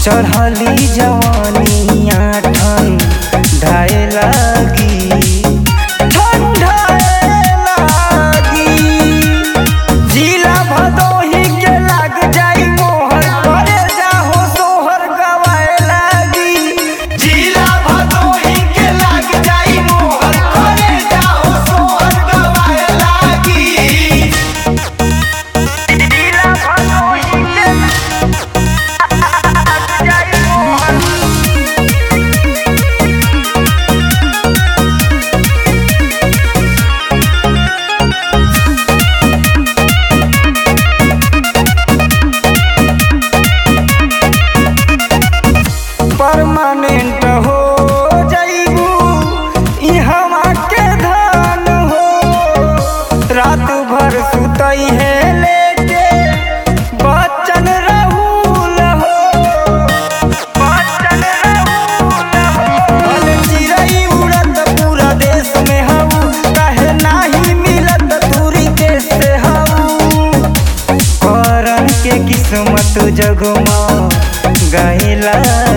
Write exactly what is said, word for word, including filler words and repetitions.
चढ़ली जवानिया ठंडाए लागी ठंडाए लागी जिला भदोही के लाग जाई मोहर करे जाहो सोहर गवाए लागी जिला भदोही के लाग जाई मोहर करे जाहो सोहर गवाए लागी जिला भदोही के परमानेंट हो जाइबू इहवा के धान हो रात भर सुतई है लेके बच्चन रहूल हो बच्चन रहूल हो भले चिड़ई उड़त पूरा देश में हऊ काहे नाही मिलत दूरी देश से हऊ करन के किस्मत जगमा गाइला